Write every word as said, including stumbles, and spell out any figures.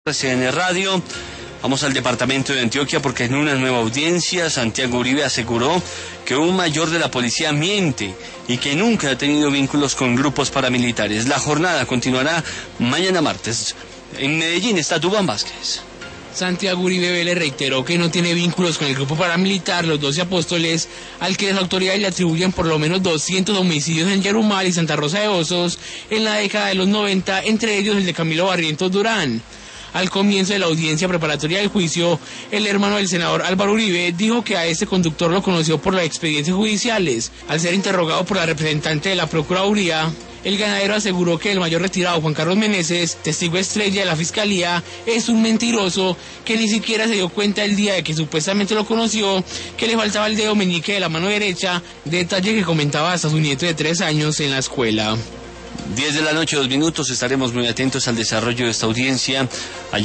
C N Radio. Vamos al departamento de Antioquia porque en una nueva audiencia Santiago Uribe aseguró que un mayor de la policía miente y que nunca ha tenido vínculos con grupos paramilitares. La jornada continuará mañana martes. En Medellín está Duván Vázquez. Santiago Uribe Vélez reiteró que no tiene vínculos con el grupo paramilitar Los Doce Apóstoles, al que las autoridades le atribuyen por lo menos doscientos homicidios en Yarumal y Santa Rosa de Osos en la década de los noventa, entre ellos el de Camilo Barrientos Durán. Al comienzo de la audiencia preparatoria del juicio, el hermano del senador Álvaro Uribe dijo que a este conductor lo conoció por los expedientes judiciales. Al ser interrogado por la representante de la Procuraduría, el ganadero aseguró que el mayor retirado Juan Carlos Meneses, testigo estrella de la Fiscalía, es un mentiroso que ni siquiera se dio cuenta el día de que supuestamente lo conoció, que le faltaba el dedo meñique de la mano derecha, detalle que comentaba hasta su nieto de tres años en la escuela. diez de la noche, dos minutos, estaremos muy atentos al desarrollo de esta audiencia.